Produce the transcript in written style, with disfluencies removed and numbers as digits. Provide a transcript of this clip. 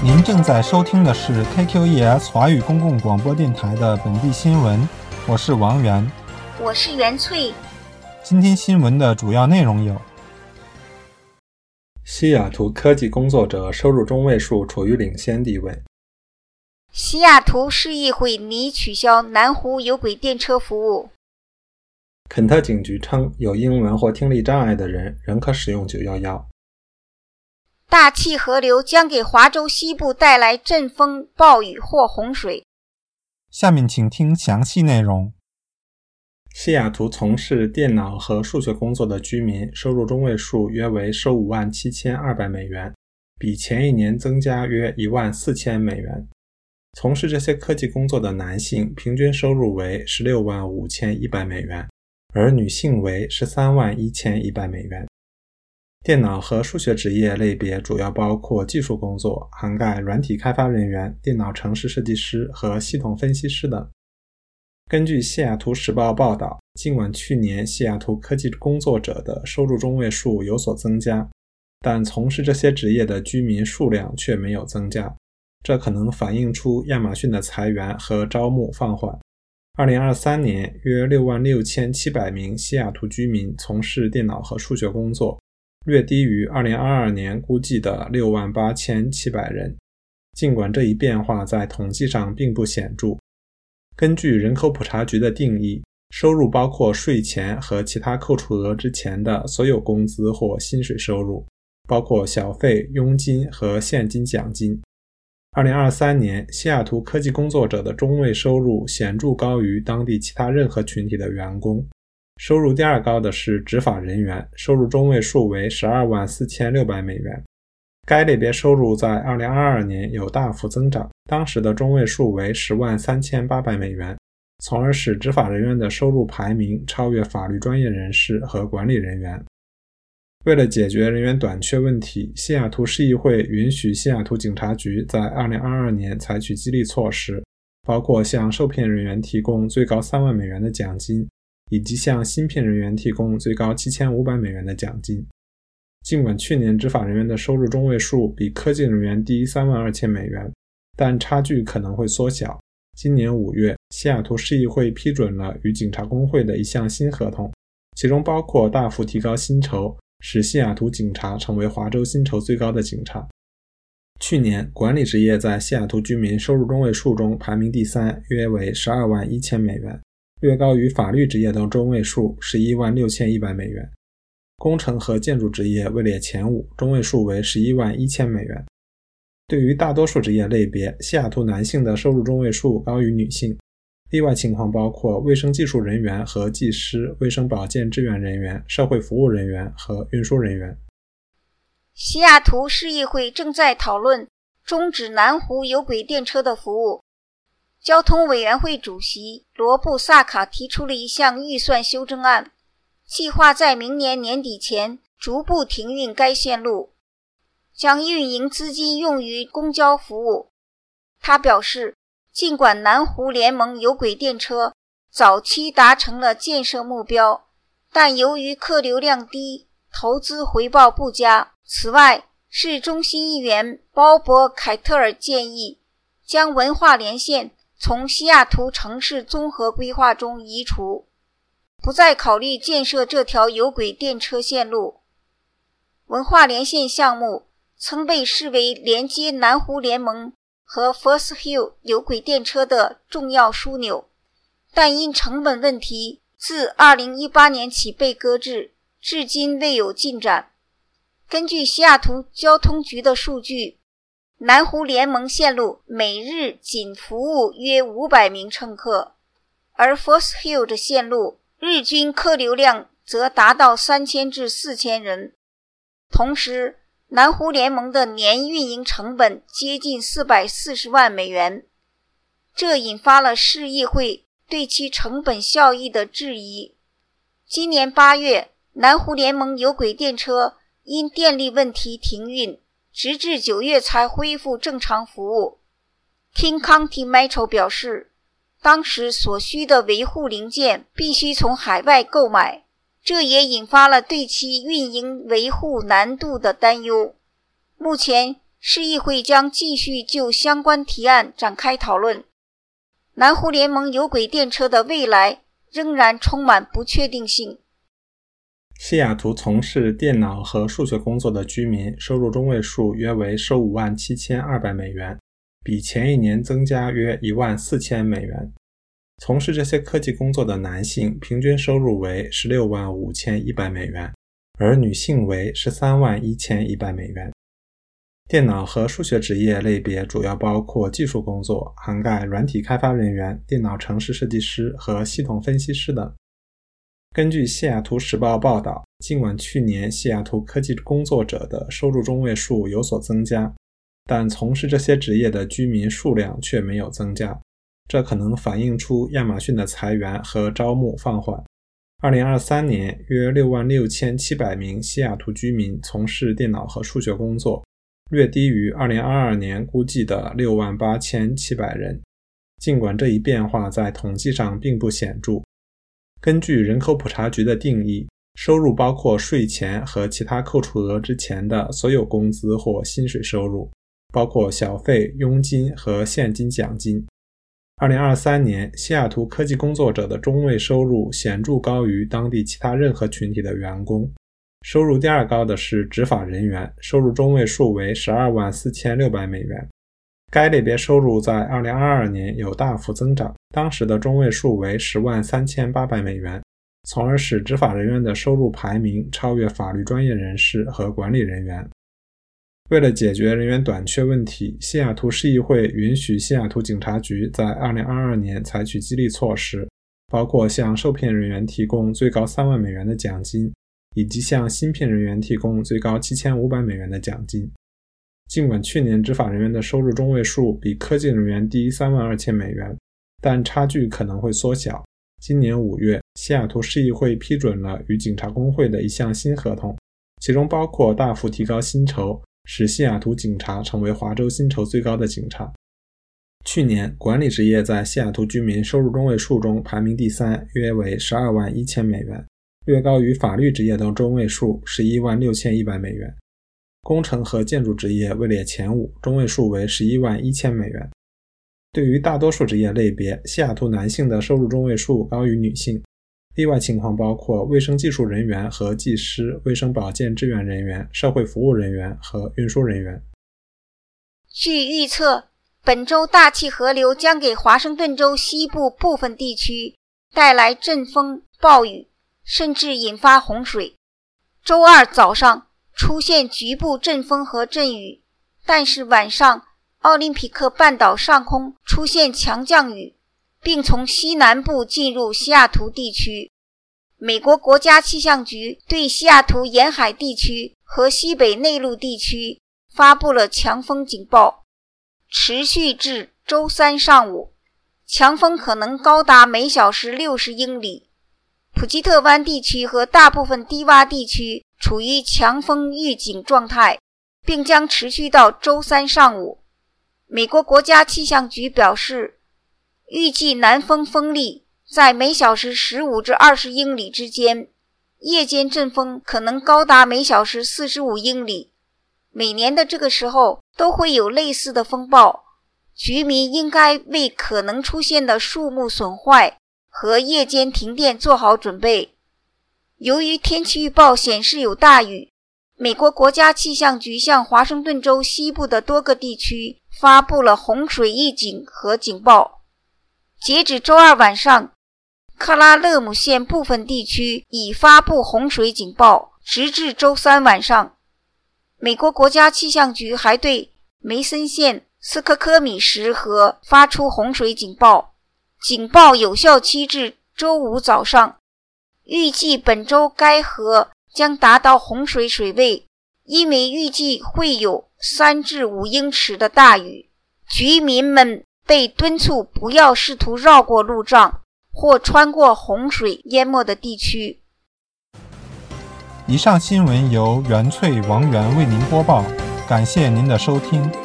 您正在收听的是 KQES 华语公共广播电台的本地新闻，我是王源， 我是袁翠。 今天新闻的主要内容有：西雅图科技工作者收入中位数处于领先地位； 西雅图市议会拟取消南湖有轨电车服务； 肯特警局称有英文或听力障碍的人仍可使用911； 大气河流将给华州西部带来阵风、暴雨或洪水。 下面请听详细内容。西雅图从事电脑和数学工作的居民收入中位数约为$157,200美元，比前一年增加约$14,000美元。从事这些科技工作的男性平均收入为$165,100美元，而女性为$131,100美元。电脑和数学职业类别主要包括技术工作，涵盖软体开发人员、电脑程式设计师和系统分析师等。根据西雅图时报报道，尽管去年西雅图科技工作者的收入中位数有所增加，但从事这些职业的居民数量却没有增加，这可能反映出亚马逊的裁员和招募放缓。2023年约66,700名西雅图居民从事电脑和数学工作，略低于2022年估计的68,700人。尽管这一变化在统计上并不显著，根据人口普查局的定义，收入包括税前和其他扣除额之前的所有工资或薪水收入，包括小费、佣金和现金奖金。2023年，西雅图科技工作者的中位收入显著高于当地其他任何群体的员工。收入第二高的是执法人员，收入中位数为$124,600美元。该类别收入在2022年有大幅增长，当时的中位数为$103,800美元，从而使执法人员的收入排名超越法律专业人士和管理人员。为了解决人员短缺问题，西雅图市议会允许西雅图警察局在2022年采取激励措施，包括向受聘人员提供最高3万美元的奖金，以及向新聘人员提供最高$7,500美元的奖金。尽管去年执法人员的收入中位数比科技人员低32000美元，但差距可能会缩小。今年5月，西雅图市议会批准了与警察工会的一项新合同，其中包括大幅提高薪酬，使西雅图警察成为华州薪酬最高的警察。去年，管理职业在西雅图居民收入中位数中排名第3，约为121000美元，略高于法律职业的中位数116100美元。工程和建筑职业位列前5，中位数为111000美元。对于大多数职业类别，西雅图男性的收入中位数高于女性。例外情况包括卫生技术人员和技师、卫生保健支援人员、社会服务人员和运输人员。 西雅图市议会正在讨论终止南湖有轨电车的服务。交通委员会主席罗布·萨卡提出了一项预算修正案，计划在明年年底前逐步停运该线路，将运营资金用于公交服务。他表示，尽管南湖联盟有轨电车早期达成了建设目标，但由于客流量低，投资回报不佳。此外，市中心议员鲍勃·凯特尔建议将文化连线从西雅图城市综合规划中移除，不再考虑建设这条有轨电车线路。文化连线项目曾被视为连接南湖联盟和 First Hill 有轨电车的重要枢纽，但因成本问题，自2018年起被搁置，至今未有进展。根据西雅图交通局的数据，南湖联盟线路每日仅服务约500名乘客，而 First Hill 的线路日均客流量则达到3000至4000人。同时，南湖联盟的年运营成本接近440万美元，这引发了市议会对其成本效益的质疑。今年8月，南湖联盟有轨电车因电力问题停运，直至9月才恢复正常服务。King County Metro 表示，当时所需的维护零件必须从海外购买，这也引发了对其运营维护难度的担忧。目前， 市议会将继续就相关提案展开讨论。南湖联盟有轨电车的未来仍然充满不确定性。 西雅图从事电脑和数学工作的居民收入中位数约为$157,200美元，比前一年增加约$14,000美元。从事这些科技工作的男性平均收入为$165,100美元，而女性为$131,100美元。电脑和数学职业类别主要包括技术工作，涵盖软体开发人员、电脑程式设计师和系统分析师等。根据西雅图时报报道，尽管去年西雅图科技工作者的收入中位数有所增加，但从事这些职业的居民数量却没有增加，这可能反映出亚马逊的裁员和招募放缓。2023年，约66700名西雅图居民从事电脑和数学工作，略低于2022年估计的68700人。尽管这一变化在统计上并不显著。根据人口普查局的定义，收入包括税前和其他扣除额之前的所有工资或薪水收入，包括小费、佣金和现金奖金。2023年，西雅图科技工作者的中位收入显著高于当地其他任何群体的员工。收入第二高的是执法人员，收入中位数为$124,600美元。该类别收入在2022年有大幅增长，当时的中位数为$103,800美元，从而使执法人员的收入排名超越法律专业人士和管理人员。为了解决人员短缺问题，西雅图市议会允许西雅图警察局在2022年采取激励措施，包括向受聘人员提供最高3万美元的奖金，以及向新聘人员提供最高$7,500美元的奖金。尽管去年执法人员的收入中位数比科技人员低32000美元，但差距可能会缩小。今年5月，西雅图市议会批准了与警察工会的一项新合同，其中包括大幅提高薪酬，使西雅图警察成为华州薪酬最高的警察。去年，管理职业在西雅图居民收入中位数中排名第3，约为121000美元，略高于法律职业的中位数116100美元。工程和建筑职业位列前5，中位数为111000美元。对于大多数职业类别，西雅图男性的收入中位数高于女性。例外情况包括卫生技术人员和技师、卫生保健支援人员、社会服务人员和运输人员。 据预测，本周大气河流将给华盛顿州西部部分地区带来阵风、暴雨，甚至引发洪水。周二早上出现局部阵风和阵雨，但是晚上奥林匹克半岛上空出现强降雨，并从西南部进入西雅图地区。美国国家气象局对西雅图沿海地区和西北内陆地区发布了强风警报，持续至周三上午，强风可能高达每小时60英里。普吉特湾地区和大部分低洼地区处于强风预警状态，并将持续到周三上午。美国国家气象局表示，预计南风风力在每小时15至20英里之间，夜间阵风可能高达每小时45英里。每年的这个时候都会有类似的风暴，居民应该为可能出现的树木损坏和夜间停电做好准备。由于天气预报显示有大雨，美国国家气象局向华盛顿州西部的多个地区发布了洪水预警和警报。截止周二晚上，克拉勒姆县部分地区已发布洪水警报，直至周三晚上。美国国家气象局还对梅森县、斯科科米什河发出洪水警报，警报有效期至周五早上。预计本周该河将达到洪水水位，因为预计会有3至5英尺的大雨。居民们被敦促不要试图绕过路障或穿过洪水淹没的地区。 以上新闻由袁翠、王源为您播报，感谢您的收听。